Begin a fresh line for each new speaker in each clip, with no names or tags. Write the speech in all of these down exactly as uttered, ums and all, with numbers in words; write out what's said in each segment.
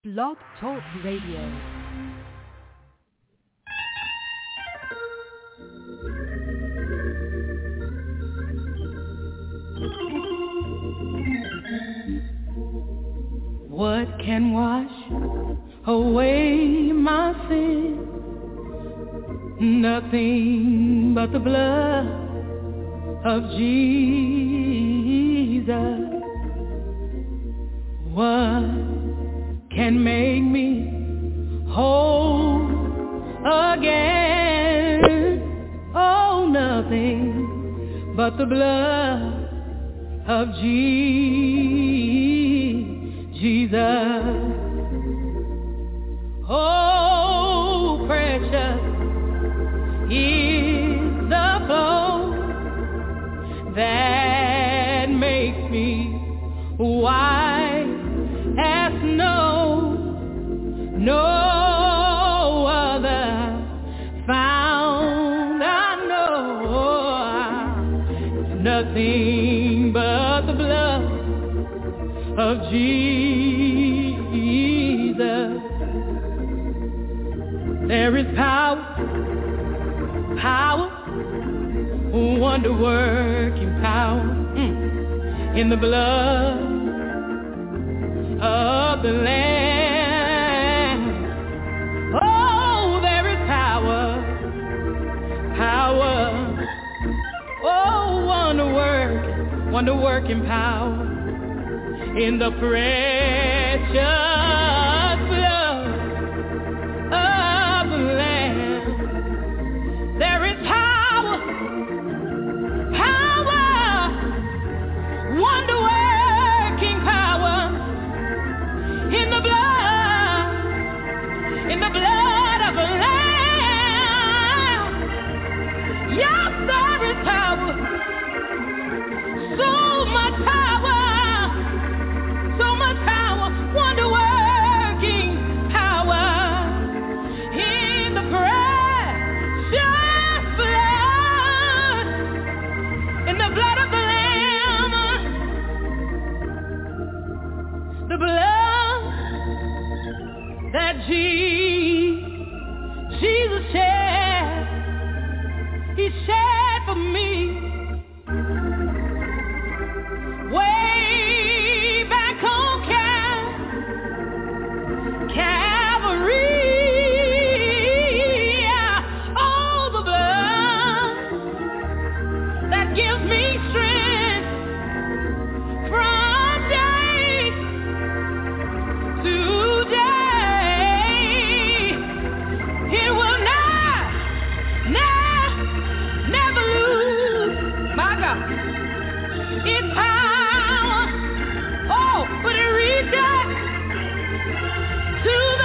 Blog Talk Radio.
What can wash away my sin? Nothing but the blood of Jesus. What can make me whole again? Oh, nothing but the blood of Jesus. Oh, precious is the flow that makes me white as snow. No other found I know. It's nothing but the blood of Jesus. There is power, power, wonder-working power mm, in the blood of the Lamb. Oh, there is power, power, oh, wonder-working, wonder-working power in the precious blood of the Lamb. There is power, power, wonder-working power in the blood, in the blood of the Lamb. Yes, there is power, so much power. So much power, wonder-working power in the precious blood, in the blood of the Lamb, the blood that Je- Jesus shed, He shed for me. Way back on Cal- Calvary, oh, the blood that gives me strength from day to day. It will not, not, never lose, my God, its power. Oh, but it reaches to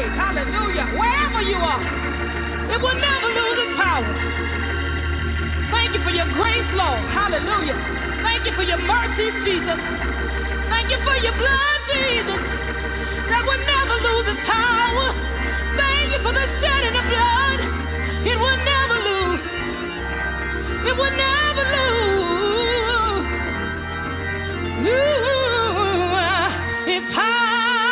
praise. Hallelujah. Wherever you are, it will never lose its power. Thank you for your grace, Lord. Hallelujah. Thank you for your mercy, Jesus. Thank you for your blood, Jesus, that will never lose its power. Thank you for the shedding of blood. It will never lose. It will never lose. Ooh, its power.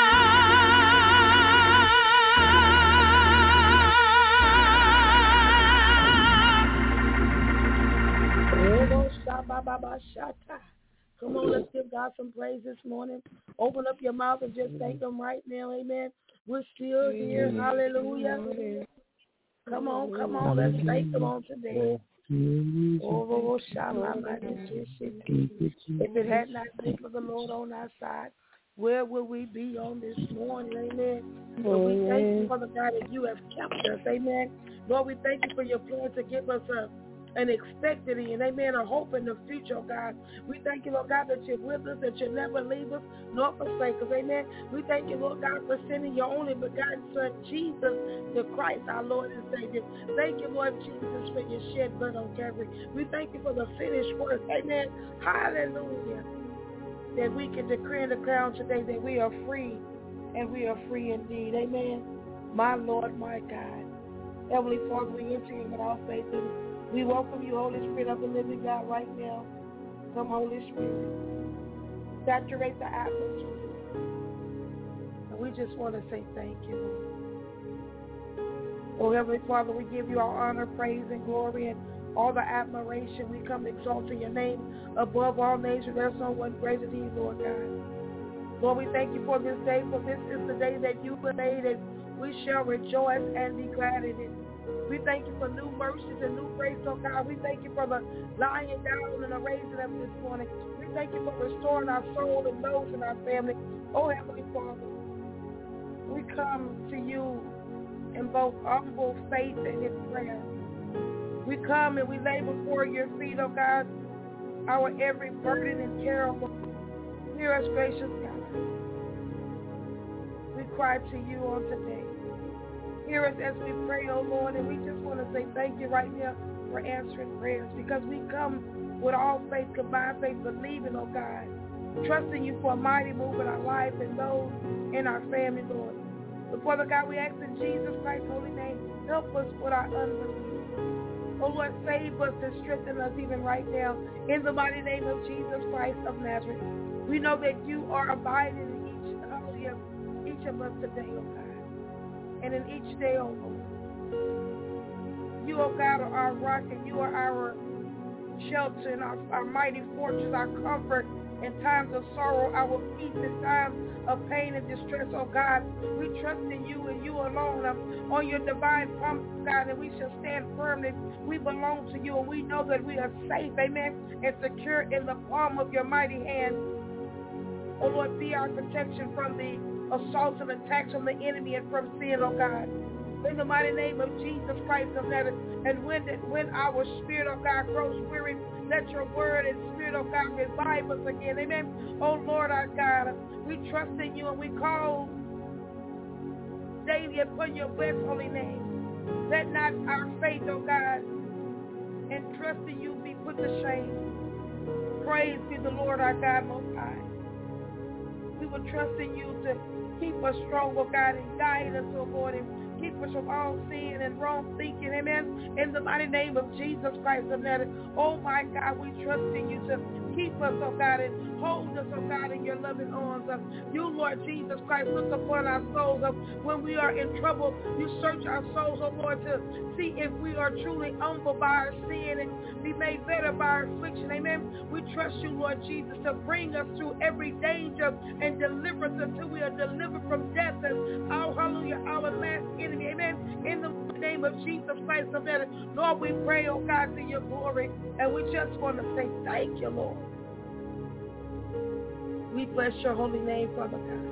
Come on, let's give God some praise this morning. Open up your mouth and just thank Him right now, amen. We're still here, hallelujah. Come on, come on, let's thank Him on today. Oh, if it had not been for the Lord on our side, where would we be on this morning, amen? So we thank you for the God that you have kept us, amen. Lord, we thank you for your plan to give us a an expectancy and amen, a hope in the future, oh God. We thank you, Lord God, that you're with us, that you'll never leave us nor forsake us, amen. We thank you, Lord God, for sending your only begotten Son, Jesus, the Christ, our Lord and Savior. Thank you, Lord Jesus, for your shed blood on Calvary. We thank you for the finished work, amen. Hallelujah. That we can decree and declare today that we are free, and we are free indeed, amen. My Lord, my God. Heavenly Father, we enter in with our faith and we welcome you, Holy Spirit of the living God, right now. Come, Holy Spirit. Saturate the atmosphere. And we just want to say thank you, Lord. Oh, Heavenly Father, we give you our honor, praise, and glory, and all the admiration. We come exalting your name above all names. There's no one greater than you, Lord God. Lord, we thank you for this day, for this is the day that you have made, and we shall rejoice and be glad in it. We thank you for new mercies and new grace, oh God. We thank you for the lying down and the raising up this morning. We thank you for restoring our soul and those in our family. Oh, Heavenly Father, we come to you in both humble faith and in prayer. We come and we lay before your feet, oh God, our every burden and care, oh Lord. Hear us, gracious God. We cry to you on today. Hear us as we pray, oh Lord, and we just want to say thank you right now for answering prayers, because we come with all faith, combined faith, believing, oh God, trusting you for a mighty move in our life and those in our family, Lord. But Father God, we ask in Jesus Christ's holy name, help us with our unbelief. Oh Lord, save us and strengthen us even right now in the mighty name of Jesus Christ of Nazareth. We know that you are abiding in each, hallelujah, each of us today, oh God. And in each day, oh Lord, you, oh God, are our rock and you are our shelter and our, our mighty fortress, our comfort in times of sorrow, our peace in times of pain and distress, oh God. We trust in you and you alone um, on your divine promise, God, and we shall stand firm that we belong to you and we know that we are safe, amen, and secure in the palm of your mighty hand. Oh Lord, be our protection from the assaults and attacks from the enemy and from sin, oh God. In the mighty name of Jesus Christ of Nazareth. And when when our spirit, oh God, grows weary, let your word and spirit, oh God, revive us again. Amen. Oh Lord, our God, we trust in you and we call daily upon your blessed holy name. Let not our faith, oh God, and trust in you be put to shame. Praise be the Lord our God most high. We will trust in you to keep us strong, oh God, and guide us, oh Lord, and keep us from all sin and wrong thinking, amen, in the mighty name of Jesus Christ of Nazareth. Oh my God, we trust in you to keep us, oh God, and hold us, oh God, in your loving arms. Uh, you, Lord Jesus Christ, look upon our souls. Uh, when we are in trouble, you search our souls, oh Lord, to see if we are truly humbled by our sin and be made better by our affliction, amen. We trust you, Lord Jesus, to bring us through every danger and deliver us until we are delivered from death and our, hallelujah, our last enemy, amen. In the name of Jesus Christ of Nazareth, Lord, we pray, oh God, to your glory, and we just want to say thank you, Lord. We bless your holy name, Father God.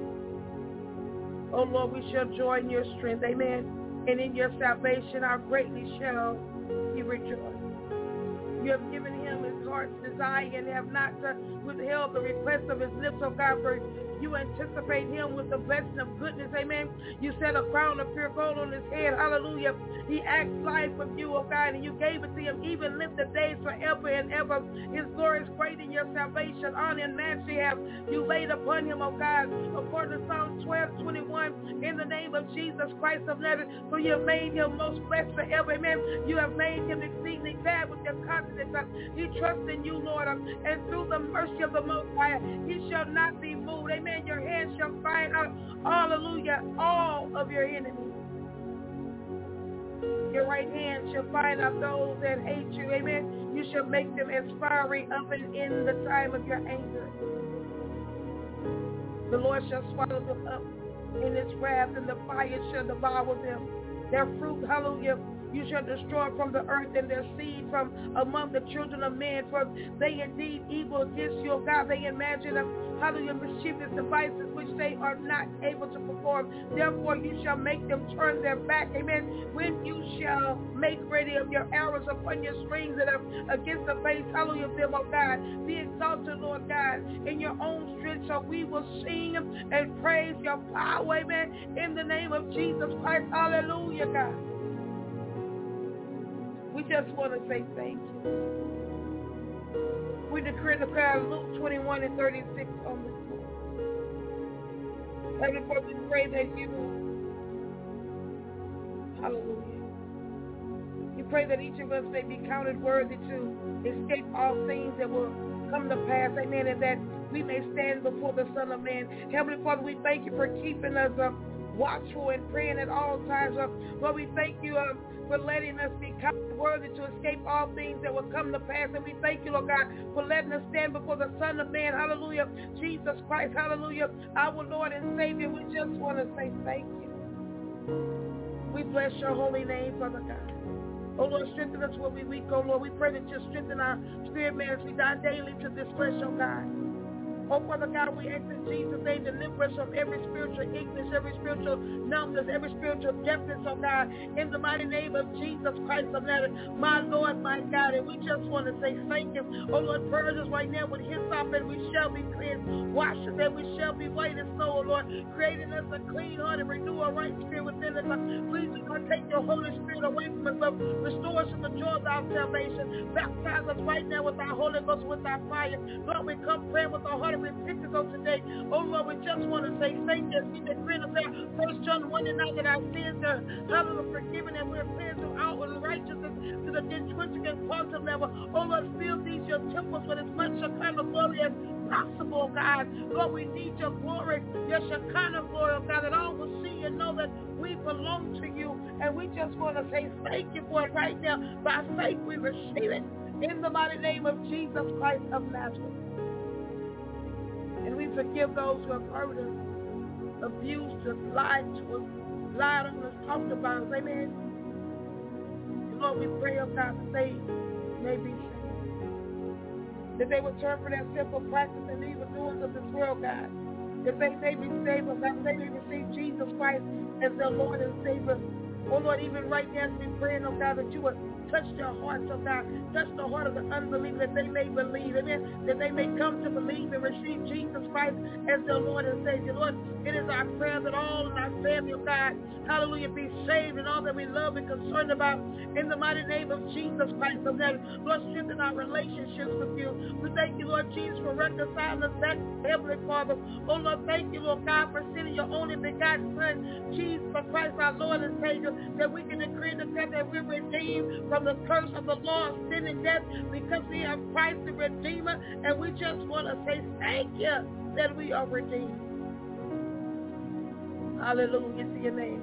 Oh Lord, we shall joy in your strength, amen. And in your salvation, our greatly shall be rejoiced. You have given him his heart's desire and have not uh, withheld the request of his lips, oh God, for You anticipate him with the blessing of goodness, amen. You set a crown of pure gold on his head, hallelujah. He acts life with you, oh God, and you gave it to him, even live the days forever and ever. His glory is great in your salvation, honor and majesty have you laid upon him, oh God, according to Psalm twelve twenty-one, in the name of Jesus Christ of Nazareth, for you have made him most blessed forever, amen. You have made him exceedingly glad with your confidence. He trusts in you, Lord, and through the mercy of the Most High, he shall not be moved, amen. Your hand shall find out, hallelujah, all of your enemies. Your right hand shall find out those that hate you, amen. You shall make them as fiery up and in the time of your anger. The Lord shall swallow them up in his wrath, and the fire shall devour them. Their fruit, hallelujah, you shall destroy from the earth, and their seed from among the children of men. For they indeed evil against you, O God. They imagine them, hallelujah, mischievous devices which they are not able to perform. Therefore you shall make them turn their back, amen. When you shall make ready of your arrows upon your strings and against the face, hallelujah, of them, O God. Be exalted, Lord God, in your own strength, so we will sing and praise your power, amen, in the name of Jesus Christ, hallelujah, God. We just want to say thank you. We decree and declare Luke twenty-one and thirty-six on this morning. Heavenly Father, we pray that you, hallelujah, we pray that each of us may be counted worthy to escape all things that will come to pass, amen, and that we may stand before the Son of Man. Heavenly Father, we thank you for keeping us uh, watchful and praying at all times. Uh, Lord, we thank you uh, for letting us be worthy to escape all things that will come to pass. And we thank you, Lord God, for letting us stand before the Son of Man. Hallelujah. Jesus Christ. Hallelujah. Our Lord and Savior. We just want to say thank you. We bless your holy name, Father God. Oh, Lord, strengthen us when we weak, oh, Lord. We pray that you strengthen our spirit, man, as we die daily to this flesh, oh, God. Oh, Father God, we ask in Jesus' name, deliver us from every spiritual ignorance, every spiritual numbness, every spiritual deafness, oh God, in the mighty name of Jesus Christ of Nazareth, my Lord, my God. And we just want to say thank you. Oh, Lord, purge us right now with hyssop, and we shall be cleansed. Wash us, and we shall be white as snow, oh Lord, creating us a clean heart and renew a right spirit within us. Please do not take your Holy Spirit away from us, but restore us to the joy of our salvation. Baptize us right now with our Holy Ghost, with our fire. Lord, we come praying with our heart of repentance on today. Oh Lord, we just want to say thank you. We decree and declare First John one and nine that our sins are hallelujah forgiven, and we're cleansed from outward righteousness to the intrinsic and quantum level. Oh Lord, fill these your temples with as much Shekinah glory as possible, God. Lord, we need your glory, your Shekinah glory, oh God, that all will see and know that we belong to you. And we just want to say thank you for it right now. By faith we receive it in the mighty name of Jesus Christ of Nazareth. And we forgive those who have hurt us, abused us, lied to us, lied on us, talked about us. Amen. And Lord, we pray, oh God, that they may be saved. That they will turn from their simple practice and evil doings of this world, God. That they may be saved, oh God, they may receive Jesus Christ as their Lord and Savior. Oh Lord, even right now, we pray, oh God, that you would touch their hearts, oh God. Touch the heart of the unbeliever, that they may believe, amen. That they may come to believe and receive Jesus Christ as their Lord and Savior. Lord, it is our prayer that all in our family, oh God, hallelujah, be saved, and all that we love and concerned about in the mighty name of Jesus Christ of Nazareth. Lord, strengthen our relationships with you. We thank you, Lord Jesus, for reconciling us back to Heavenly Father. Oh Lord, thank you, Lord God, for sending your only begotten Son, Jesus Christ, our Lord and Savior, that we can decree and declare that we're redeemed from the curse of the law of sin and death, because we have Christ the Redeemer. And we just want to say thank you that we are redeemed. Hallelujah to your name.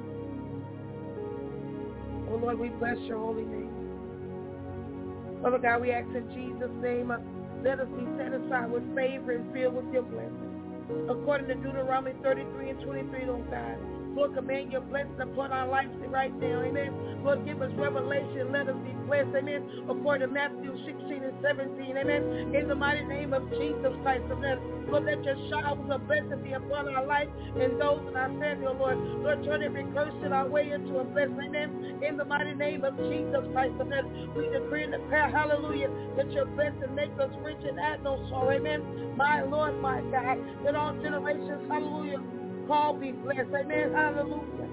Oh Lord, we bless your holy name. Father God, we ask in Jesus' name, uh, let us be satisfied with favor and filled with your blessings. According to Deuteronomy thirty-three and twenty-three, Lord God. Lord, command your blessing upon our lives right now, amen. Lord, give us revelation, let us be blessed, amen. According to Matthew sixteen and seventeen, amen. In the mighty name of Jesus Christ of Nazareth, Lord, let your showers of blessing be upon our life and those in our family, oh Lord. Lord, turn every curse in our way into a blessing, amen. In the mighty name of Jesus Christ of Nazareth, we decree and declare, hallelujah, that your blessing make us rich and add no sorrow, amen. My Lord, my God, that all generations, hallelujah, call be blessed. Amen, hallelujah.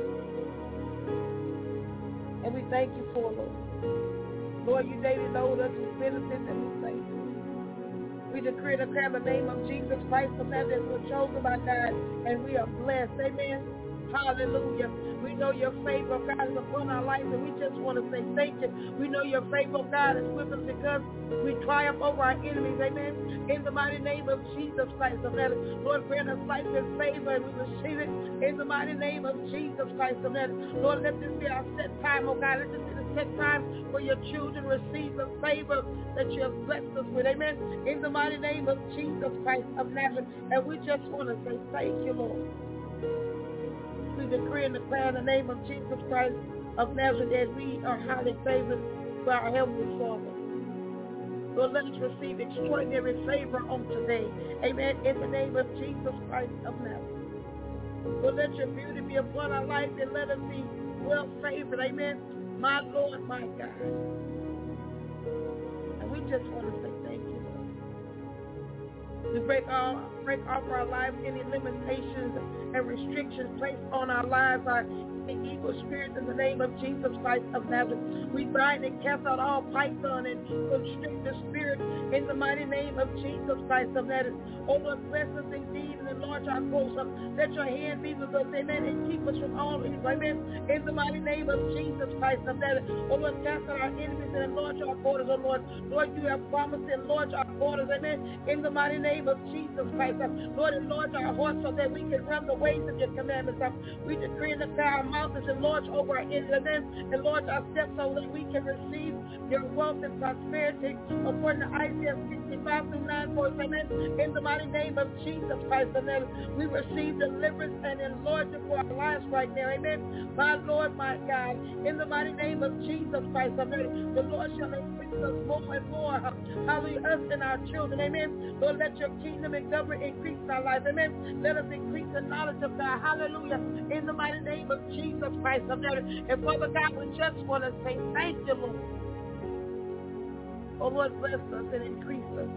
And we thank you for it, Lord. Lord, you daily load us with benefits, and we thank you. We decree and declare in the name of Jesus Christ of Nazareth, we're chosen by God, and we are blessed. Amen. Hallelujah. We know your favor of God is upon our lives, and we just want to say thank you. We know your favor of God is with us because we triumph over our enemies. Amen. In the mighty name of Jesus Christ of Nazareth, Lord, grant us life and favor, and we receive it in the mighty name of Jesus Christ of Nazareth. Lord, let this be our set time, oh God. Let this be the set time for your children receive the favor that you have blessed us with. Amen. In the mighty name of Jesus Christ of Nazareth. And we just want to say thank you, Lord. We decree and declare in the name of Jesus Christ of Nazareth that we are highly favored by our Heavenly Father. Lord, let us receive extraordinary favor on today. Amen. In the name of Jesus Christ of Nazareth. Lord, let your beauty be upon our life and let us be well favored. Amen. My Lord, my God. And we just want to say thank you, Lord. We break all break off our lives any limitations and restrictions placed on our lives, our evil spirits in the name of Jesus Christ of Nazareth. We bind and cast out all python and constrict the spirit in the mighty name of Jesus Christ of Nazareth. Oh Lord, bless us indeed and enlarge our course. Let your hand be with us, amen, and keep us from all evil, amen. In the mighty name of Jesus Christ of Nazareth. Oh Lord, cast out our enemies and enlarge our borders, oh Lord. Lord, you have promised to enlarge our borders, amen. In the mighty name of Jesus Christ. Lord, enlarge our hearts so that we can run the ways of your commandments. We decree and declare our mountains enlarge over our enemies, amen. Enlarge our steps so that we can receive your wealth and prosperity according to Isaiah sixty-five through nine, verse, amen. In the mighty name of Jesus Christ, amen. We receive deliverance and enlargement for our lives right now, amen. My Lord, my God, in the mighty name of Jesus Christ, amen. The Lord shall increase us more and more, hallelujah, us and our children, amen. Lord, let your kingdom and government increase in our lives, amen. Let us increase the knowledge of God, hallelujah, in the mighty name of Jesus Christ, amen. And Father God, we just want to say thank you, Lord. Oh Lord, bless us and increase us.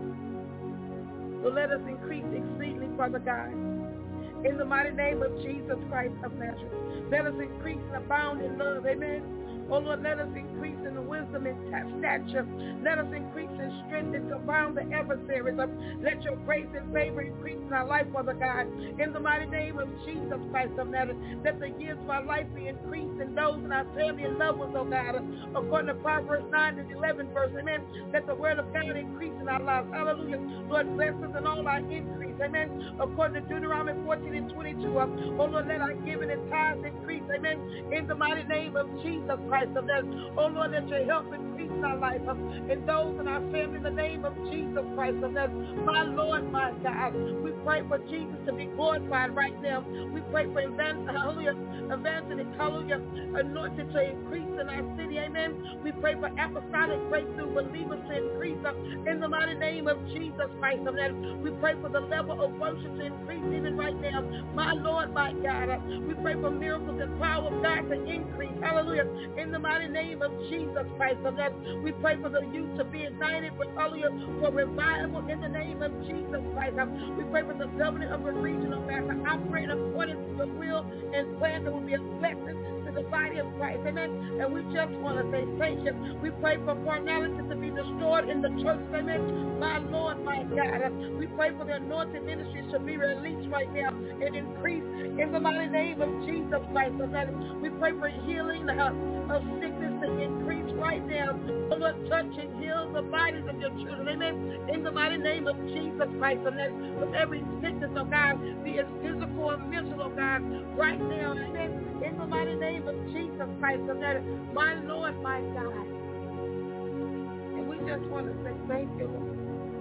So let us increase exceedingly, Father God. In the mighty name of Jesus Christ of Nazareth. Let us increase and abound in love, amen. Oh Lord, let us increase in wisdom and stature. Let us increase in strength and confound the adversaries. Let your grace and favor increase in our life, Father God. In the mighty name of Jesus Christ of Nazareth, let the years of our life be increased in those in our family and loved ones, oh God. According to Proverbs nine and eleven, verse, amen. Let the word of God increase in our lives. Hallelujah. Lord, bless us in all our increase, amen. According to Deuteronomy fourteen and twenty-two, oh Lord, let our giving and tithes increase, amen. In the mighty name of Jesus Christ. Of that. Oh Lord, let your help increase in our life um, and those in our family in the name of Jesus Christ of that. My Lord, my God, we pray for Jesus to be glorified right now. We pray for evangelist, hallelujah, evangelist, hallelujah, anointed to increase in our city, amen. We pray for apostolic breakthrough believers to increase um, in the mighty name of Jesus Christ of that. We pray for the level of worship to increase even right now. My Lord, my God, uh, we pray for miracles and power of God to increase, hallelujah. In In the mighty name of Jesus Christ of Nazareth, we pray for the youth to be ignited with hallelujah for revival in the name of Jesus Christ. We pray for the governor of the region of God to operate according to your will and plan that will be a blessing to the body of Christ. Amen. And we just want to say thank you. We pray for carnality to be destroyed in the church. Amen. My Lord, my God. We pray for the anointed ministries to be released right now and increase in the mighty name of Jesus Christ of Nazareth. We pray for healing uh, of sickness to increase right now. Oh Lord, touch and heal the bodies of your children. Amen. In the mighty name of Jesus Christ of Nazareth. With every sickness, oh God, be it physical or mental, oh God, right now. Amen. In the mighty name of Jesus Christ of Nazareth. My Lord, my God. And we just want to say thank you, Lord.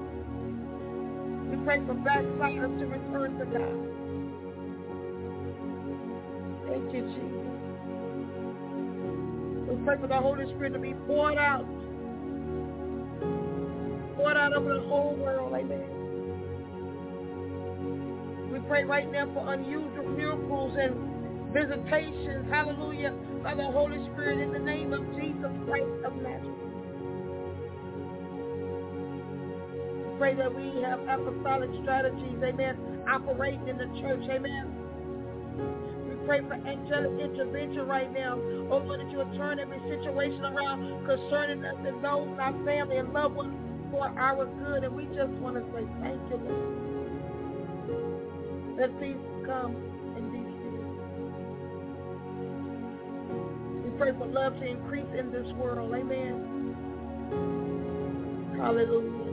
We pray for backsliders to return to God. Thank you, Jesus. We pray for the Holy Spirit to be poured out. Poured out over the whole world, amen. We pray right now for unusual miracles and visitations, hallelujah, by the Holy Spirit in the name of Jesus Christ of Nazareth. pray that we have apostolic strategies, amen, operating in the church, amen. We pray for angelic intervention right now. Oh Lord, that you will turn every situation around concerning us and those in our family and loved ones for our good. And we just want to say thank you, Lord. Let peace come and be still. We pray for love to increase in this world. Amen. Hallelujah.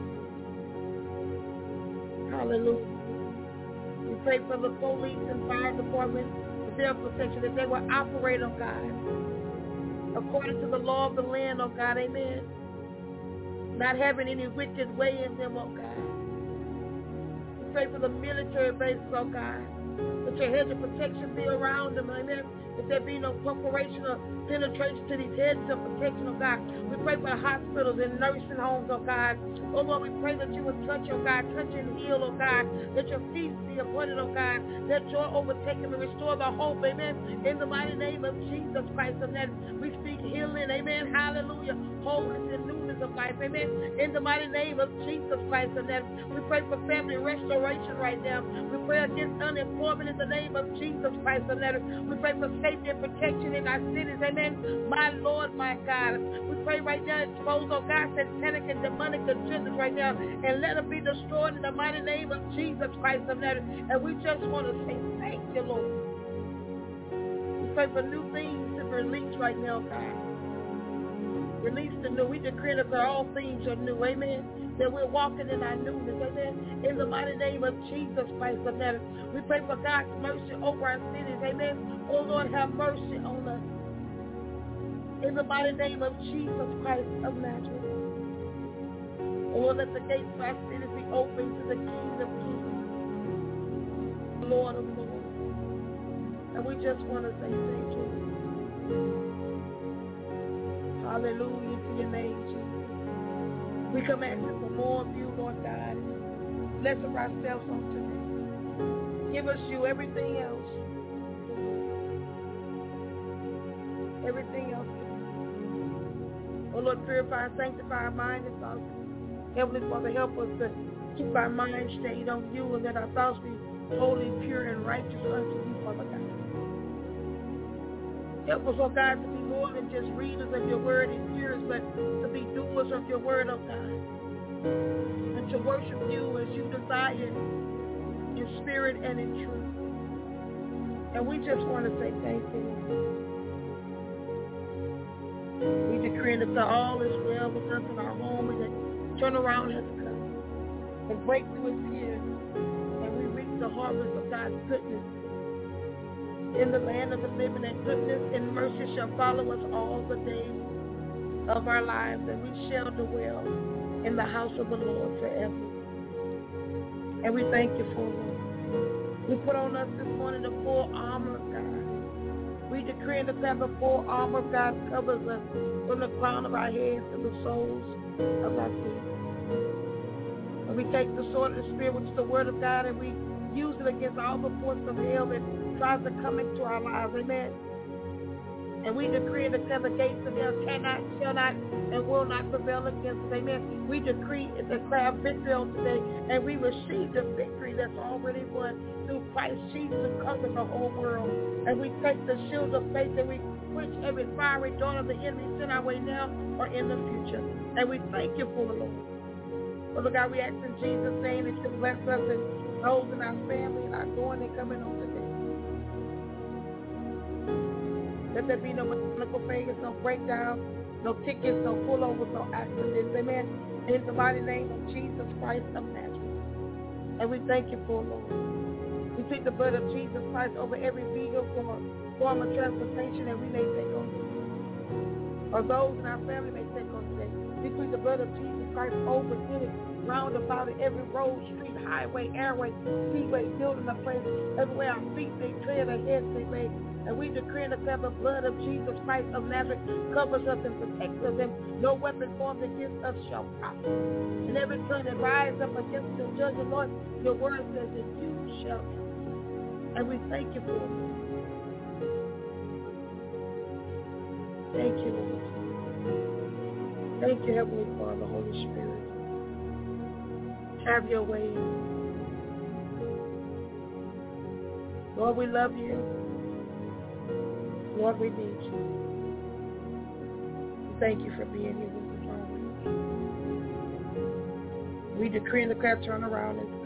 Hallelujah. We pray for the police and fire department, for their protection, that they will operate, oh God, according to the law of the land, oh God. Amen. Not having any wicked way in them, oh God. We pray for the military bases, oh God, that your hedge of protection be around them, amen. That there be no perforation or penetration to these heads of protection, oh God. We pray for hospitals and nursing homes, oh God. Oh Lord, we pray that you would touch, oh God, touch and heal, oh God. That your peace be upon it, oh God. That joy overtake them and restore the hope, amen. In the mighty name of Jesus Christ of Nazareth, we speak healing, amen. Hallelujah. Wholeness and newness of life, amen. In the mighty name of Jesus Christ of Nazareth, we pray for family restoration right now. We pray against unemployment in the name of Jesus Christ of Nazareth. We pray for safety and protection in our cities, amen. My Lord, my God. We pray right now, expose, oh God, satanic and demonic agendas right now, and let them be destroyed in the mighty name of Jesus Christ of Nazareth. And we just want to say thank you, Lord. We pray for new things to be released right now, God. Release the new. We decree that all things are new, amen. That we're walking in our newness, amen. In the mighty name of Jesus Christ of Nazareth. We pray for God's mercy over our cities, amen. Oh Lord, have mercy on us. In the mighty name of Jesus Christ of Nazareth. Oh Lord, let the gates of our cities be open to the King of Kings, Lord of Lords. And we just want to say thank you. Hallelujah to your name, Jesus. We come asking for more of you, Lord God. Less of ourselves on today. Give us you, everything else. Everything else. Oh Lord, purify and sanctify our mind and thoughts. Heavenly Father, help us to keep our mind stayed on you, and that our thoughts be holy, pure, and righteous unto you, Father God. Help us, oh God, to be more than just readers of your word and hearers, but to be doers of your word, oh God. And to worship you as you desire in spirit and in truth. And we just want to say thank you. We decree that all is well with us in our home, and that turnaround has come. And breakthrough is here. And we reap the harvest of God's goodness in the land of the living, and goodness and mercy shall follow us all the days of our lives, and we shall dwell in the house of the Lord forever. And we thank you for it. We put on us this morning the full armor of God. We decree and declare the full armor of God covers us from the crown of our heads to the soles of our feet. And we take the sword of the Spirit, which is the word of God, and we use it against all the forces of hell that tries to come into our lives, amen. And we decree and declare the gates of hell cannot, shall not, and will not prevail against us, amen. We decree and declare victory on today, and we receive the victory that's already won through Christ Jesus, who conquered the whole world. And we take the shield of faith, and we quench every fiery dart of the enemy sent our way now or in the future. And we thank you for the Lord. Father God, we ask in Jesus' name that you bless us and those in our family and our going and coming on today. Let there be no mechanical failures, no breakdown, no tickets, no pullovers, no accidents. Amen. In the mighty name of Jesus Christ of Nazareth. And we thank you for it, Lord. We plead the blood of Jesus Christ over every vehicle or form of transportation that we may take on today, or those in our family may take on today. We plead the blood of Jesus Christ over it, round about it, every road, street, highway, airway, seaway, building a place, everywhere our feet may tread, our heads they lay. And we decree and declare the blood of Jesus Christ of Nazareth covers us and protects us, and no weapon formed against us shall prosper. And every tongue that rises up against the judge, the Lord, your word says that you shall. And we thank you for it. Thank you, Lord. Thank you, Heavenly Father, Holy Spirit. Have your way. Lord, we love you. Lord, we need you. Thank you for being here with us always. We decree and declare turn around and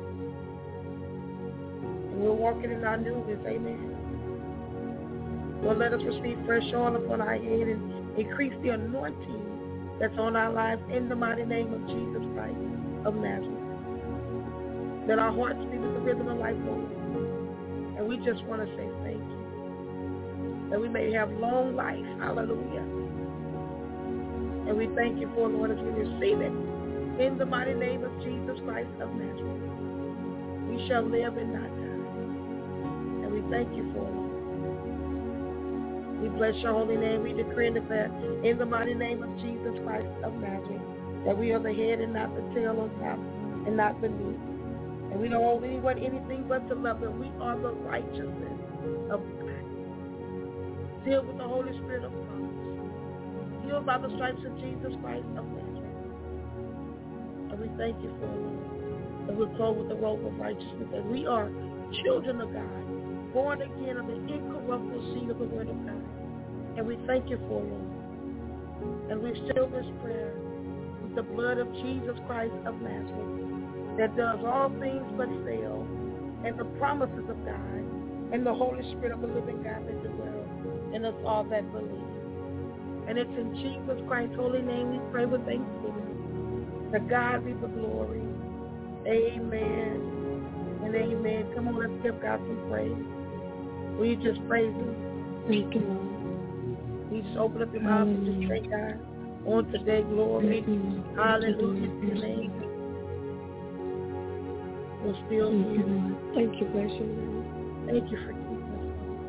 we're walking in our newness. Amen. Lord, let us receive fresh oil upon our head and increase the anointing that's on our lives in the mighty name of Jesus Christ of Nazareth. Let our hearts be with the rhythm of life, Lord. And we just want to say thank you. That we may have long life. Hallelujah. And we thank you for, Lord, as we receive it in the mighty name of Jesus Christ of Nazareth. We shall live and not die. And we thank you for it. We bless your holy name. We decree and declare in the mighty name of Jesus Christ of Nazareth that we are the head and not the tail, on top and not beneath. And we don't owe anyone anything but to love them. We are the righteousness of God. Filled with the Holy Spirit of promise. Healed by the stripes of Jesus Christ of Nazareth. And we thank you for it, Lord. And we're clothed with the robe of righteousness. And we are children of God, born again of the incorruptible seed of the word of God. And we thank you for it, Lord. And we seal this prayer with the blood of Jesus Christ of Nazareth, that does all things but fail, and the promises of God, and the Holy Spirit of the living God that dwells in us all that believe. And it's in Jesus Christ's holy name we pray with thanksgiving. To God be the glory. Amen and amen. Come on, let's give God some praise. Will you just praise him?
Thank you, Lord.
You just open up your mouth and just thank God. On today, glory. Hallelujah to your name. We're still here.
Thank you, bless you, Lord.
Thank you for keeping us.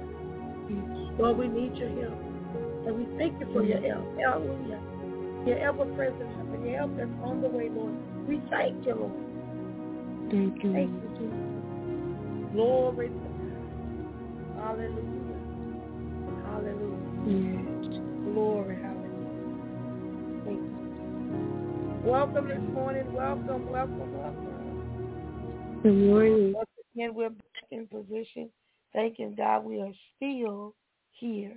Lord, we need your help. And we thank you for your help. Hallelujah. Your ever-present help and your help that's on the way, Lord. We thank you, Lord.
Thank you.
Thank you, Jesus. Glory to God. Hallelujah. Hallelujah.
Yes.
Glory, hallelujah. Thank you. Welcome this morning. Welcome, welcome, welcome.
Good morning.
Once again, we're back in position. Thanking God we are still here.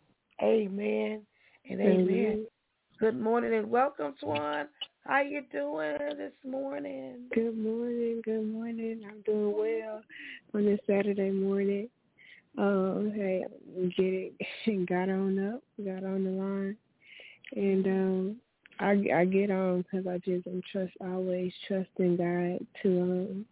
Amen and amen. amen. Good morning and welcome, Twan. How you doing this morning?
Good morning. Good morning. I'm doing well on this Saturday morning. Um, hey, get it, got on up, got on the line, and um, I I get on because I just am trust always trusting God to um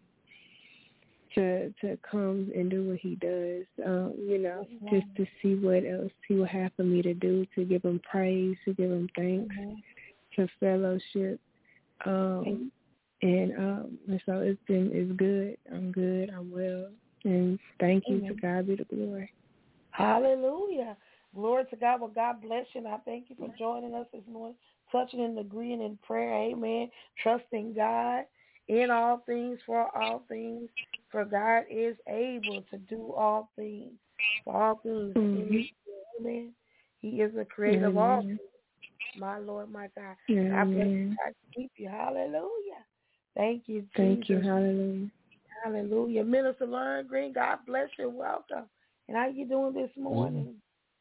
to to come and do what He does. Um, you know, mm-hmm. just to see what else He will have for me to do, to give Him praise, to give Him thanks, mm-hmm. to fellowship. Um, and um, and so it's been it's good. I'm good. I'm well. And thank you.
Amen.
To God be the glory.
Hallelujah. Glory to God. Well, God bless you. And I thank you for joining us this morning, touching and agreeing in prayer. Amen. Trusting God in all things, for all things. For God is able to do all things. For all things.
Mm-hmm.
Amen. He is the creator
Amen.
of all things. My Lord, my God.
Amen.
God bless you. God keep you. Hallelujah. Thank you, Jesus.
Thank you. Hallelujah.
Hallelujah. Minister Lauren Green, God bless you. Welcome. And how you doing this morning?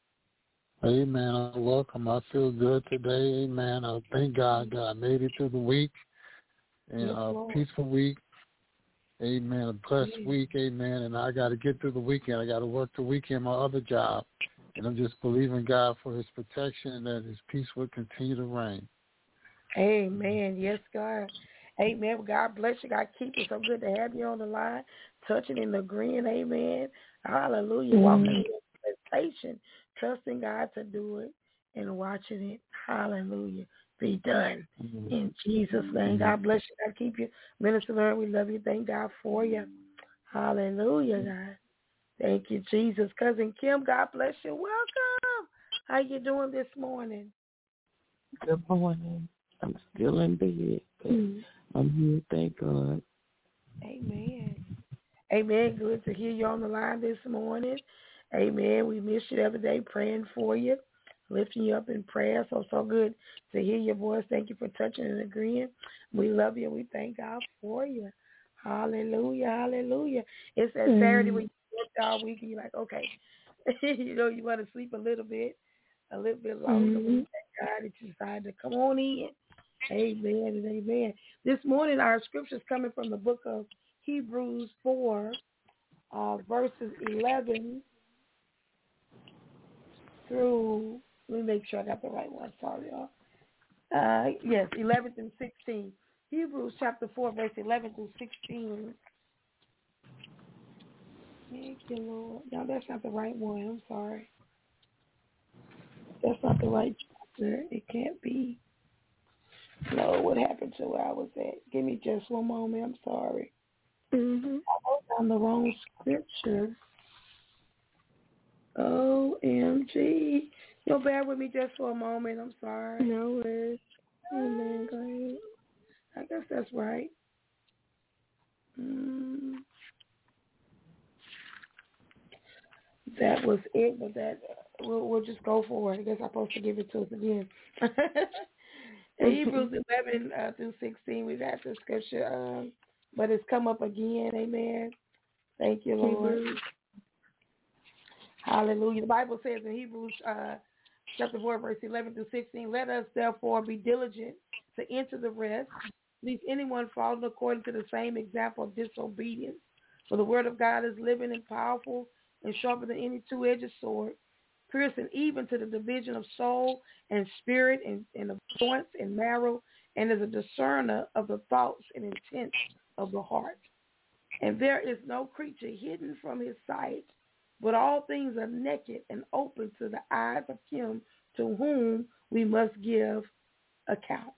Amen. Welcome. I feel good today. Amen. I thank God God made it through the week. And
yes,
a
Lord.
peaceful week. Amen. A blessed
yes.
week. Amen. And I got to get through the weekend. I got to work the weekend, my other job. And I'm just believing God for his protection and that his peace will continue to reign.
Amen. Yes, God. Amen. God bless you. God keep you. So good to have you on the line, touching and agreeing. Amen. Hallelujah. Mm-hmm. Walking in expectation, trusting God to do it and watching it. Hallelujah. Be done. Mm-hmm. In Jesus' name. God bless you. God keep you. Minister Lauren, we love you. Thank God for you. Hallelujah, God. Thank you, Jesus. Cousin Kim, God bless you. Welcome. How you doing this morning?
Good morning. I'm still in bed, but mm-hmm. I'm here. Thank God.
Amen. Amen. Good to hear you on the line this morning. Amen. We miss you every day praying for you. lifting you up in prayer. So, so good to hear your voice. Thank you for touching and agreeing. We love you. We thank God for you. Hallelujah, hallelujah. It's that mm. Saturday when you worked all week and you're like, okay, you know, you want to sleep a little bit, a little bit longer. Mm-hmm. We thank God that you decided to come on in. Amen and amen. This morning, our scriptures coming from the book of Hebrews four, uh, verses eleven through, let me make sure I got the right one. Sorry, y'all. Uh, yes, eleven through sixteen. Hebrews chapter four, verse eleven through sixteen. Thank you, Lord. No, that's not the right one. I'm sorry. That's not the right chapter. It can't be. No, what happened to where I was at? Give me just one moment. I'm sorry.
Mm-hmm.
I wrote down the wrong scripture. O M G. You'll bear with me just for a moment. I'm sorry.
No worries. Amen. Go ahead.
I guess that's right. Mm. That was it, but that we'll, we'll just go for it. I guess I'm supposed to give it to us again. In Hebrews eleven uh, through sixteen, we've had the scripture, um, but it's come up again. Amen. Thank you, Lord. Hebrews. Hallelujah. The Bible says in Hebrews uh, chapter four, verse eleven through sixteen, let us therefore be diligent to enter the rest, lest anyone fall according to the same example of disobedience. For the word of God is living and powerful and sharper than any two-edged sword, piercing even to the division of soul and spirit and, and of joints and marrow, and is a discerner of the thoughts and intents of the heart. And there is no creature hidden from his sight, but all things are naked and open to the eyes of him to whom we must give account.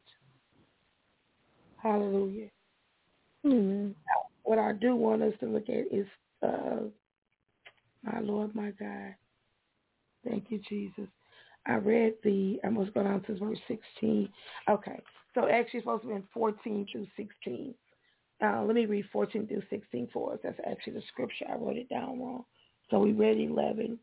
Hallelujah. Mm-hmm. Now, what I do want us to look at is, uh, my Lord, my God. Thank you, Jesus. I read the, I must go down to verse sixteen. Okay. So actually it's supposed to be in fourteen through sixteen. Uh, let me read fourteen through sixteen for us. That's actually the scripture. I wrote it down wrong. So we read eleven,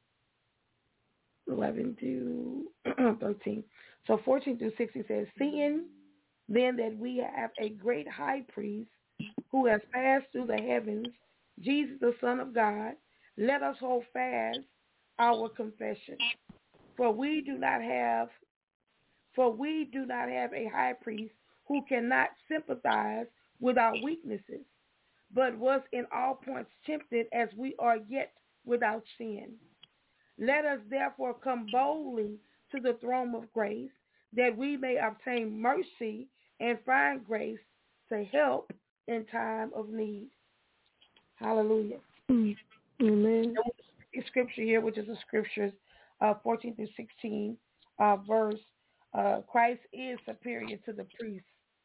eleven to thirteen. So fourteen through sixteen says, seeing then that we have a great high priest who has passed through the heavens, Jesus the Son of God, let us hold fast our confession. For we do not have, for we do not have a high priest who cannot sympathize with our weaknesses, but was in all points tempted as we are, yet without sin. Let us therefore come boldly to the throne of grace, that we may obtain mercy and find grace to help in time of need. Hallelujah.
Amen.
Scripture here, which is the scriptures uh, fourteen through sixteen uh, verse, uh, Christ is superior to the priest.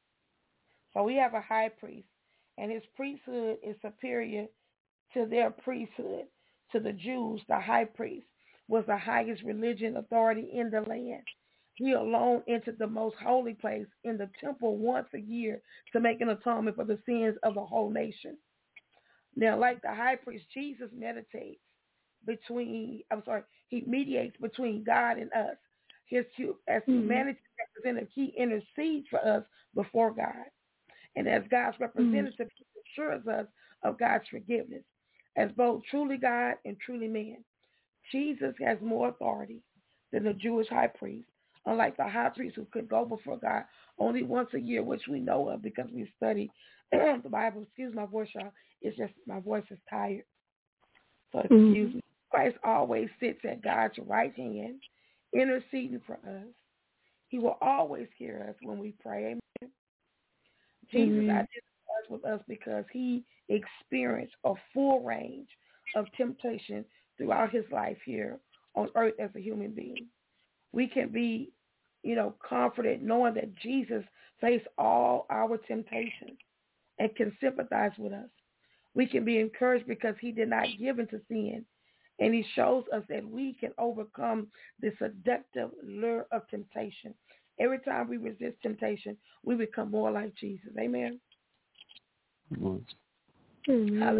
So we have a high priest, and his priesthood is superior to their priesthood. To the Jews, the high priest was the highest religion authority in the land. He alone entered the most holy place in the temple once a year to make an atonement for the sins of the whole nation. Now, like the high priest, Jesus meditates between, I'm sorry, he mediates between God and us. His as humanity mm-hmm. representative, he intercedes for us before God. And as God's representative, mm-hmm. he assures us of God's forgiveness as both truly God and truly man. Jesus has more authority than the Jewish high priest, unlike the high priest who could go before God only once a year, which we know of because we study the Bible. Excuse my voice, y'all. It's just my voice is tired. So excuse mm-hmm. me. Christ always sits at God's right hand, interceding for us. He will always hear us when we pray. Amen. Jesus mm-hmm. identifies with us because he experienced a full range of temptation throughout his life here on earth as a human being. We can be, you know, confident knowing that Jesus faced all our temptations and can sympathize with us. We can be encouraged because he did not give into sin, and he shows us that we can overcome the seductive lure of temptation. Every time we resist temptation, we become more like Jesus. Amen? Mm-hmm.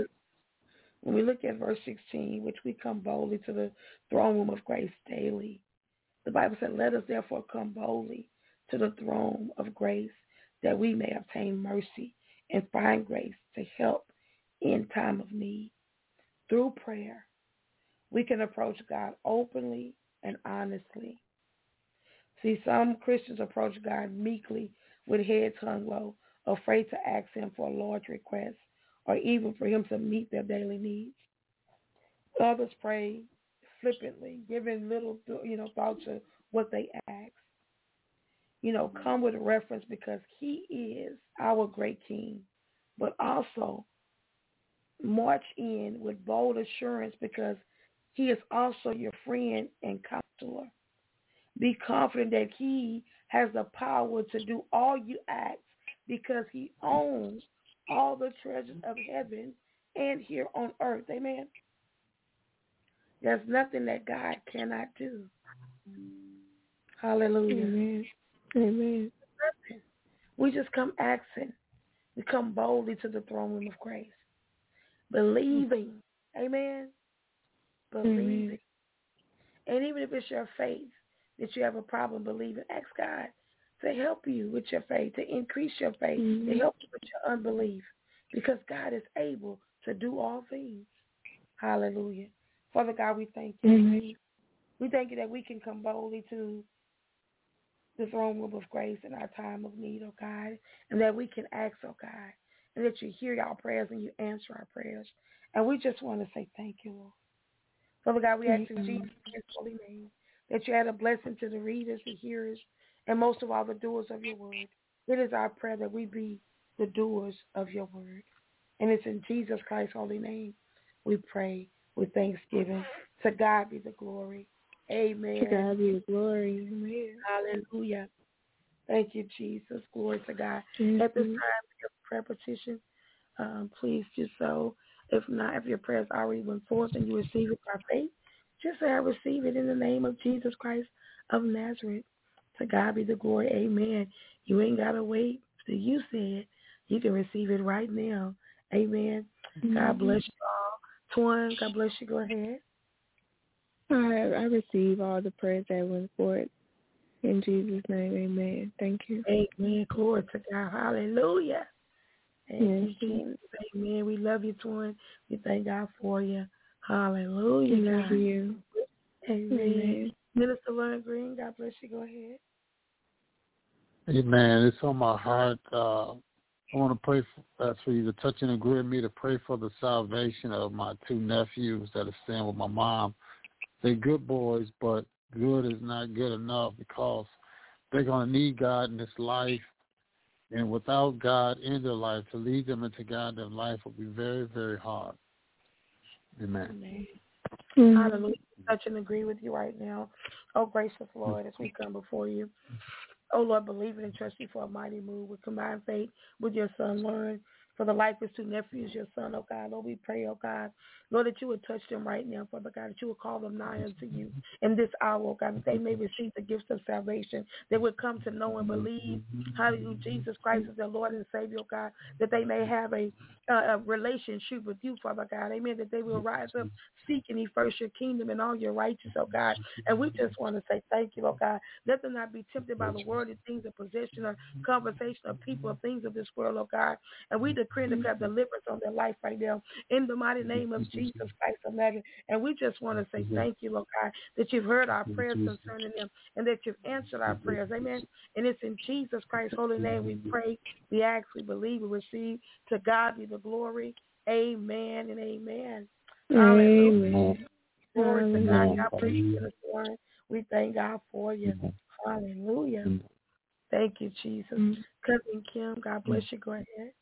When we look at verse sixteen, which we come boldly to the throne room of grace daily, The Bible said, let us therefore come boldly to the throne of grace that we may obtain mercy and find grace to help in time of need. Through prayer, we can approach God openly and honestly. See, some Christians approach God meekly with heads hung low, afraid to ask him for a large request or even for him to meet their daily needs. Others pray flippantly, giving little, you know, thought to what they ask. You know, come with a reference because he is our great King, but also march in with bold assurance because he is also your friend and counselor. Be confident that he has the power to do all you ask because he owns all the treasures of heaven and here on earth. Amen. There's nothing that God cannot do. Hallelujah.
Amen. Amen.
We just come asking. We come boldly to the throne room of grace. Believing. Amen. Believing. Amen. And even if it's your faith that you have a problem believing, ask God to help you with your faith, to increase your faith, mm-hmm. to help you with your unbelief. Because God is able to do all things. Hallelujah. Father God, we thank you. Mm-hmm. We thank you that we can come boldly to the throne room of grace in our time of need, oh God, and that we can ask, oh God, and that you hear our prayers and you answer our prayers. And we just want to say thank you, Lord. Father God, we ask in Jesus' holy name that you add a blessing to the readers, the hearers, and most of all the doers of your word. It is our prayer that we be the doers of your word. And it's in Jesus Christ's holy name we pray with thanksgiving. To God be the glory. Amen.
To God be the glory. Amen.
Hallelujah. Thank you, Jesus. Glory to God. Mm-hmm. At this time, your prayer petition, um, please just so. If not, if your prayers already went forth and you receive it by faith, just say, I receive it in the name of Jesus Christ of Nazareth. To God be the glory. Amen. You ain't got to wait till you say it. You can receive it right now. Amen. Mm-hmm. God bless you all. Twan, God bless you. Go ahead.
I, I receive all the prayers that went forth. In Jesus' name, amen. Thank you.
Amen. Glory to God. Hallelujah. Thank
yes.
you, Jesus. Amen. We love you, Twin. We thank God for you. Hallelujah.
We love
God.
you.
Amen. Amen. Minister Lauren Green, God bless you. Go ahead.
Amen. It's on my heart. Uh, I want to pray for, uh, for you to touch and agree with me to pray for the salvation of my two nephews that are staying with my mom. They're good boys, but good is not good enough because they're going to need God in this life. And without God in their life, to lead them into God in their life will be very, very hard. Amen.
Amen. Mm-hmm. Hallelujah. Touch and agree with you right now. Oh, gracious Lord, as we come before you. Oh, Lord, believing and trust you for a mighty move with combined faith with your son, Lauren. For the life of his two nephews, your son, oh God. Lord, we pray, oh God, Lord, that you would touch them right now, Father God, that you would call them nigh unto you in this hour, oh God, that they may receive the gifts of salvation. They would come to know and believe, hallelujah, Jesus Christ is their Lord and Savior, oh God, that they may have a, uh, a relationship with you, Father God, amen, that they will rise up seeking ye first your kingdom and all your righteousness, oh God. And we just want to say thank you, oh God. Let them not be tempted by the word and things of possession or conversation of people or things of this world, oh God. And we decree and declare deliverance on their life right now in the mighty name of Jesus Christ of Nazareth. And we just want to say thank you, Lord God, that you've heard our prayers concerning them and that you've answered our prayers. Amen. And it's in Jesus Christ's holy name we pray, we ask, we believe, we receive. To God be the glory. Amen and amen. Hallelujah. Glory to God. God bless you, Lord. We thank God for you. Hallelujah. Thank you, Jesus. Cousin Kim, God bless you. Go ahead.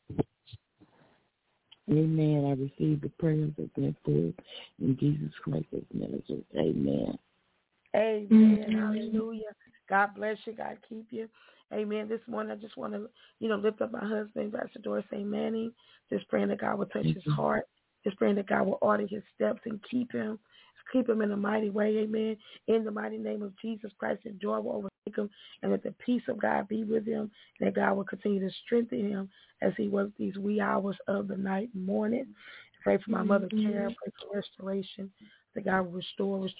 Amen. I receive the prayers of that forth in Jesus Christ of Nazareth. Amen.
Amen. Mm-hmm. Hallelujah. God bless you. God keep you. Amen. This morning, I just want to, you know, lift up my husband, Pastor Doris A. Manning, just praying that God will touch his heart, just praying that God will order his steps and keep him, keep him in a mighty way. Amen. In the mighty name of Jesus Christ, that joy will overtake him and that the peace of God be with him, and that God will continue to strengthen him as he works these wee hours of the night and morning. Pray for my mother, Karen. Pray for restoration, that God will restore, restore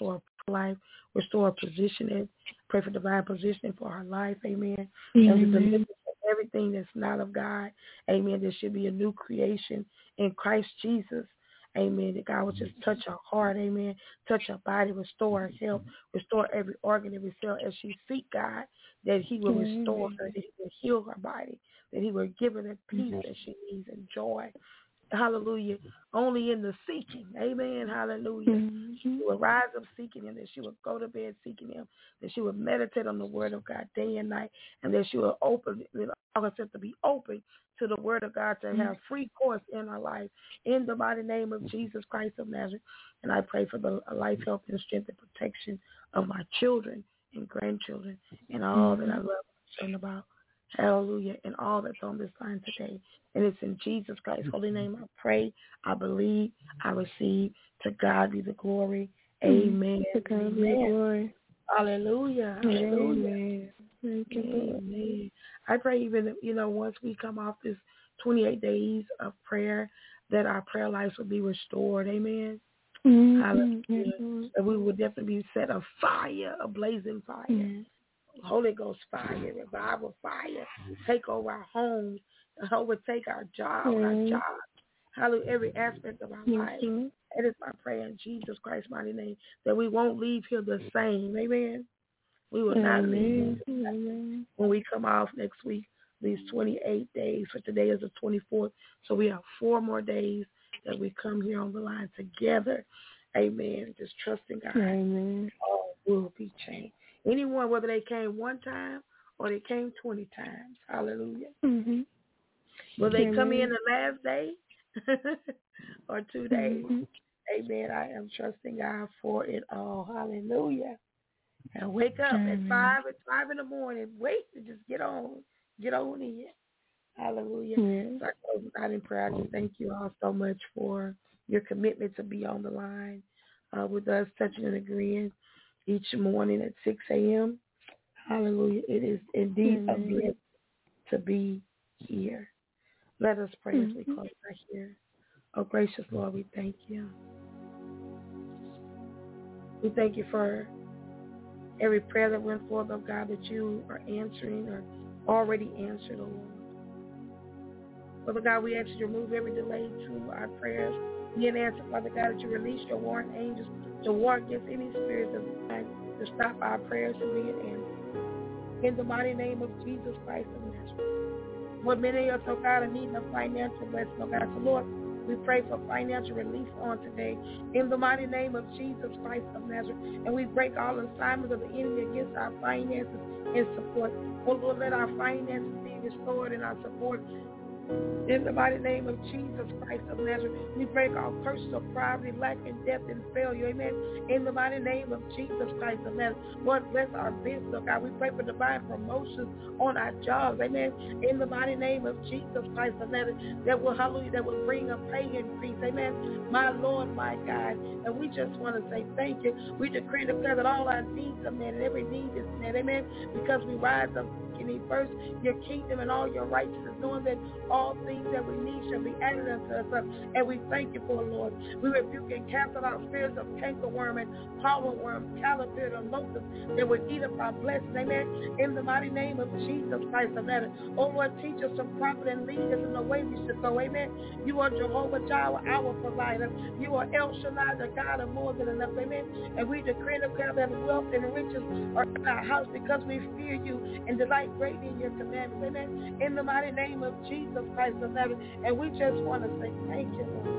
life. Restore positioning. Pray for divine positioning for her life. Amen.
Amen.
And to deliver from everything that's not of God. Amen. There should be a new creation in Christ Jesus. Amen. That God will just touch her heart. Amen. Touch her body. Restore her health. Restore every organ, every cell as she seek God. That he will restore her. That he will heal her body. That he will give her the peace that she needs and joy. Hallelujah. Only in the seeking. Amen. Hallelujah. Mm-hmm. She will rise up seeking him. That she will go to bed seeking him. That she will meditate on the word of God day and night. And that she will open, allow herself to be open to the word of God, to have free course in her life. In the mighty name of Jesus Christ of Nazareth. And I pray for the life, health, and strength and protection of my children and grandchildren and all that I love and concern about. Hallelujah. And all that's on this line today. And it's in Jesus Christ's holy name I pray, I believe, I receive. To God be the glory. Amen.
To God be the glory.
Hallelujah. Hallelujah.
Amen. Thank you,
Amen. I pray even, you know, once we come off this twenty-eight days of prayer, that our prayer lives will be restored. Amen.
Mm-hmm.
Hallelujah.
Mm-hmm.
That we will definitely be set a fire, a blazing fire. Mm-hmm. Holy Ghost fire, revival fire, take over our homes, overtake our job, mm-hmm. our jobs, hallelujah, every aspect of our mm-hmm. life. It is my prayer in Jesus Christ's mighty name that we won't leave here the same. Amen. We will not
Amen.
leave
Amen.
when we come off next week. These twenty-eight days. For today is the twenty-fourth, so we have four more days that we come here on the line together. Amen. Just trusting God.
Amen.
All will be changed. Anyone, whether they came one time or they came twenty times. Hallelujah.
Mm-hmm.
Will they
Amen.
come in the last day or two days?
Mm-hmm.
Amen. I am trusting God for it all. Hallelujah. And wake up
Amen.
at five at five in the morning. Wait to just get on. Get on in. Hallelujah.
Yes.
So I close out in prayer. I just thank you all so much for your commitment to be on the line uh, with us, touching and agreeing each morning at six a.m. Hallelujah. It is indeed mm-hmm. a blessing to be here. Let us pray mm-hmm. as we close right here. Oh, gracious Lord, we thank you. We thank you for every prayer that went forth, oh God, that you are answering or already answered, oh Lord. Father God, we ask you to remove every delay to our prayers being answered, Father God, that you release your warring angels to war against any spirits of mind to stop our prayers from being answered. In the mighty name of Jesus Christ of Nazareth. What many of us, oh God, are needing a financial blessing, oh God. So Lord, we pray for financial relief on today in the mighty name of Jesus Christ of Nazareth. And we break all assignments of the enemy against our finances and support. Oh Lord, let our finances be restored and our support. In the mighty name of Jesus Christ of Nazareth, we break all curses of poverty, lack, and death and failure. Amen. In the mighty name of Jesus Christ of Nazareth, Lord, bless our business, oh God. We pray for divine promotions on our jobs. Amen. In the mighty name of Jesus Christ of Nazareth, that will, hallelujah, that will bring a pay increase. Amen. My Lord, my God. And we just want to say thank you. We decree and declare that all our needs are met and every need is met. Amen. Because we rise up seeking first your kingdom and all your righteousness, knowing that all things that we need shall be added unto us. And we thank you for it, Lord. We rebuke and cancel out spirits of cankerworm and pollenworm, caterpillar, and locust that would eat up our blessings. Amen. In the mighty name of Jesus Christ of Nazareth. Oh, Lord, teach us some prophet and lead us in the way we should go. Amen. You are Jehovah Jireh, our provider. You are El Shaddai, the God of more than enough. Amen. And we decree and declare that wealth and riches are in our house because we fear you and delight greatly in your commandments. Amen. In the mighty name of Jesus Christ of Nazareth. And we just want to say thank you, Lord.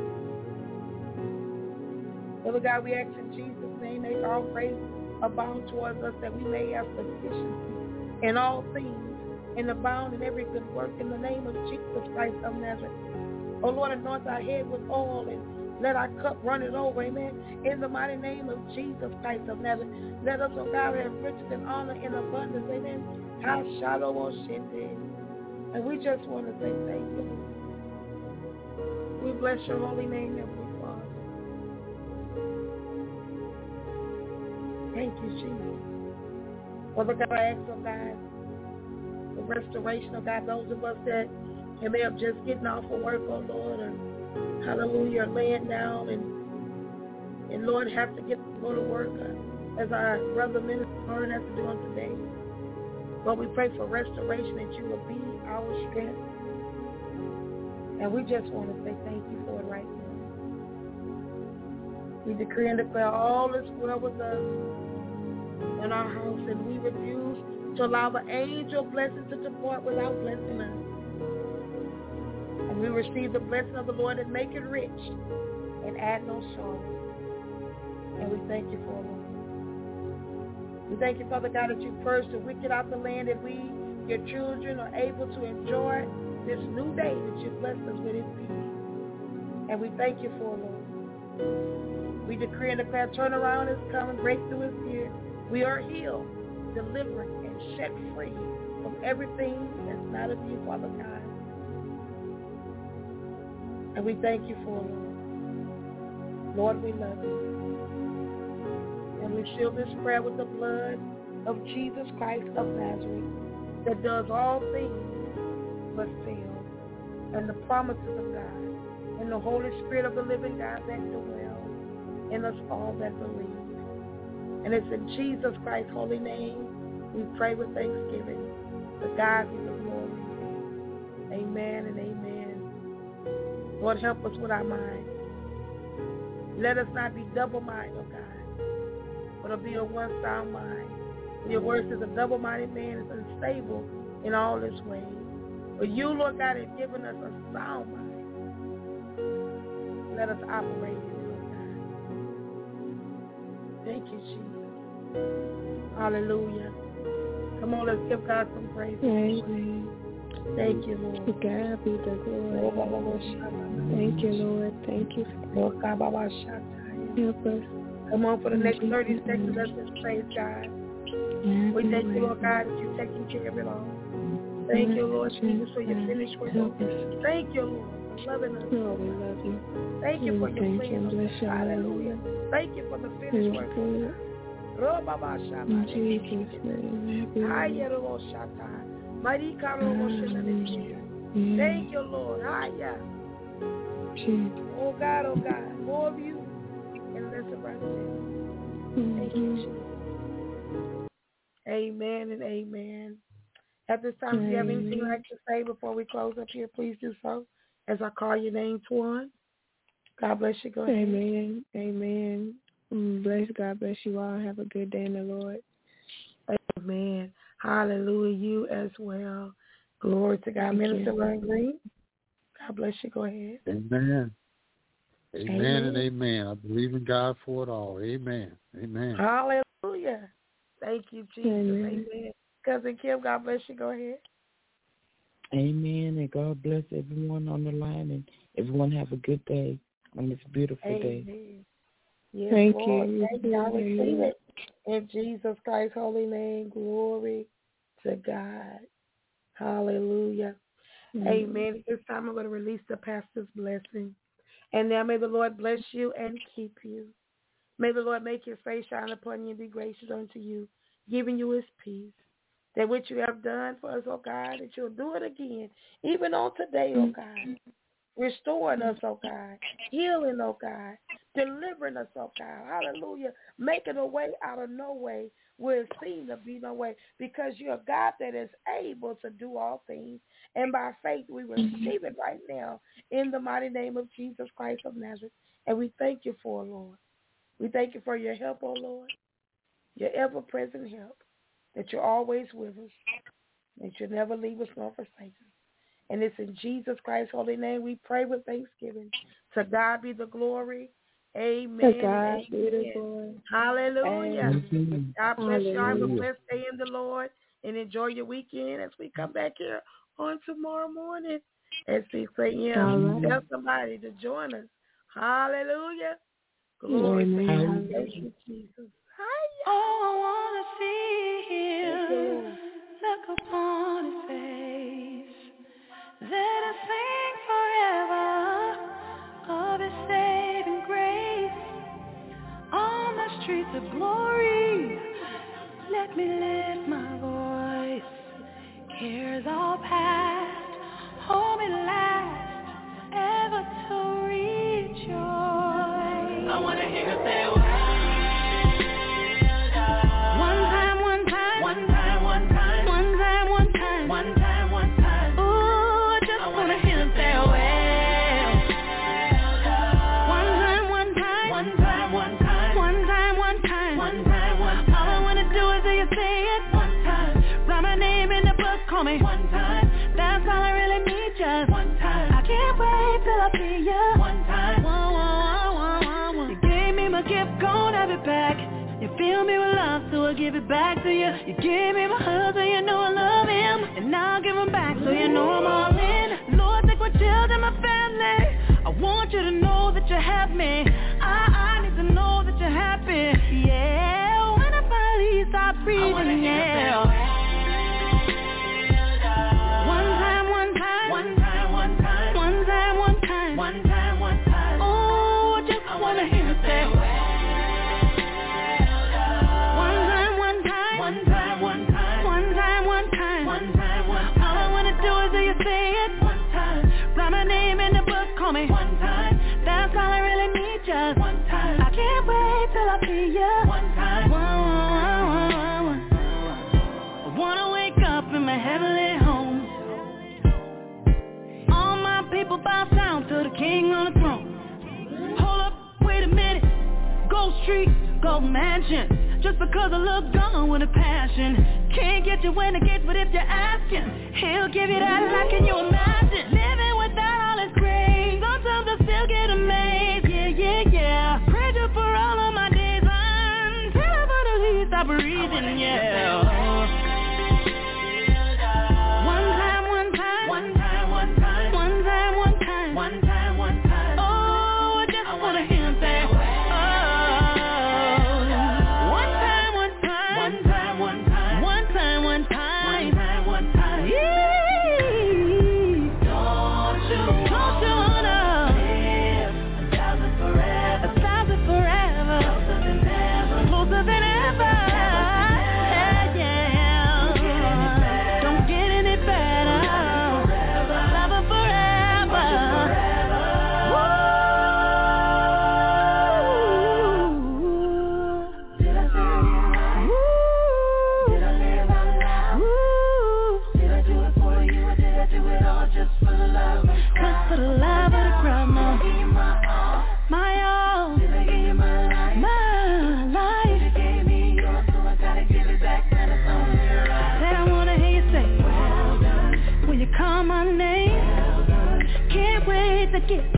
Father God, we ask in Jesus' name, make all praise abound towards us that we may have sufficiency in all things and abound in every good work in the name of Jesus Christ of Nazareth. Oh Lord, anoint our head with oil and let our cup run it over. Amen. In the mighty name of Jesus Christ of Nazareth. Let us, oh God, have riches and honor and abundance. Amen. And we just want to say thank you. We bless your holy name, Heavenly Father. Thank you, Jesus. Father God, I ask, oh God, the restoration of God, those of us that may have just getting off of work, oh Lord, or hallelujah, laying down and, and Lord, have to get go to work. Uh, as our brother Minister Vern has to do on today. Lord, we pray for restoration, that you will be our strength. And we just want to say thank you for it right now. We decree and declare all is well with us in our house, and we refuse to allow the angel blessings to depart without blessing us. And we receive the blessing of the Lord and make it rich and add no sorrow. And we thank you for it, Lord. We thank you, Father God, that you purged the wicked out the land, and we, your children, are able to enjoy this new day that you blessed us with in peace. And we thank you for it, Lord. We decree and declare turnaround is coming, breakthrough is here. We are healed, delivered, and set free from everything that's not of you, Father God. And we thank you for it, Lord. Lord, we love you. And we seal this prayer with the blood of Jesus Christ of Nazareth, that does all things but fail, and the promises of God, and the Holy Spirit of the living God that dwells in us all that believe. And it's in Jesus Christ's holy name we pray with thanksgiving. To God be the glory. Amen and amen. Lord, help us with our minds. Let us not be double-minded, oh God, but it'll be a one sound mind. Your word says a double-minded man is unstable in all his ways. But you, Lord God, have given us a sound mind. Let us operate in it, Lord God. Thank you, Jesus. Hallelujah. Come on, let's give God some praise.
Amen.
Thank you, Lord.
To God be the glory. Thank you, Lord. Thank you.
Lord God, Baba
help us.
Come on, for the next thirty seconds, let's just praise God. We thank you, Lord God, that you're taking care of it all. Thank you, Lord Jesus, for your finished work. Thank you, Lord, for loving us.
Lord, we love you.
Thank you for your plan. Hallelujah. Thank you for the finished work.
In Jesus' name.
Thank you, Lord. Oh God, oh God, more of you and less of ourselves. Thank you, Jesus. Amen and amen. At this time, if you have anything you'd like to say before we close up here, please do so. As I call your name, Twan. God bless you. Go ahead.
Amen. Amen. Bless God. Bless you all. Have a good day in the Lord.
Amen. Hallelujah. You as well. Glory to God. Thank Minister Vern Green. God bless you. Go ahead.
Amen. Amen, amen and amen. I believe in God for it all. Amen. Amen.
Hallelujah. Thank you, Jesus. Amen. Amen. Cousin Kim, God bless you. Go ahead.
Amen. And God bless everyone on the line, and everyone have a good day on this beautiful
amen.
day.
Yes,
Thank
Lord.
you.
Thank you. I receive it. In Jesus Christ's holy name, glory to God. Hallelujah. Mm-hmm. Amen. This time I'm going to release the pastor's blessing. And now may the Lord bless you and keep you. May the Lord make his face shine upon you and be gracious unto you, giving you his peace. That which you have done for us, oh God, that you'll do it again, even on today, oh God. Restoring us, oh God. Healing, oh God. Delivering us, oh God. Hallelujah. Making a way out of no way where it seemed to be no way, because you're a God that is able to do all things. And by faith, we receive it right now in the mighty name of Jesus Christ of Nazareth. And we thank you for it, Lord. We thank you for your help, oh Lord, your ever-present help, that you're always with us, that you'll never leave us nor forsake us. And it's in Jesus Christ's holy name we pray with thanksgiving. To God be the glory. Amen.
To God be the glory.
Hallelujah.
Amen.
God bless you. Have a blessed day in the Lord, and enjoy your weekend as we come back here on tomorrow morning at six a.m. Tell somebody to join us. Hallelujah. Glory to God. Thank you, Jesus.
Oh, I want to see him. Look upon his face. Let us sing forever of his saving grace. On the streets of glory, let me lift my voice. Cares all past, home at last, ever to rejoice. I want to hear you say, well, till you say it one time. Write my name in the book, call me one time. That's all I really need, just one time. I can't wait till I see you one time. One, one, one, one, one. You gave me my gift, gon' have it back. You fill me with love, so I give it back to you. You gave me my husband, you know I love him, and now I'll give him back, so you know I'm all in. Lord, take my children, my family. I want you to know that you have me. I, I need to know that you're happy. Yeah, when I finally stop breathing, yeah. One time, one time, one time, one time, one time, one time, one time, one time. Oh, I just wanna hear you say. Call me one time. That's all I really need, just one time. I can't wait till I see you one time. One, one, one, one. I wanna wake up in my heavenly home. All my people bow down to the King on the throne. Hold up, wait a minute. Gold Street, Gold Mansion. Just because I look gone with a passion. Can't get you when I get, but if you're asking, he'll give you that. How can you imagine living without all his grace? Sometimes I still get amazed. Yeah, yeah, yeah. Praise you for all of my days until I finally stop breathing. Yeah. One time, one time, one time, one time, one time, one time, one time, one time. Oh, I just wanna hear him say. Get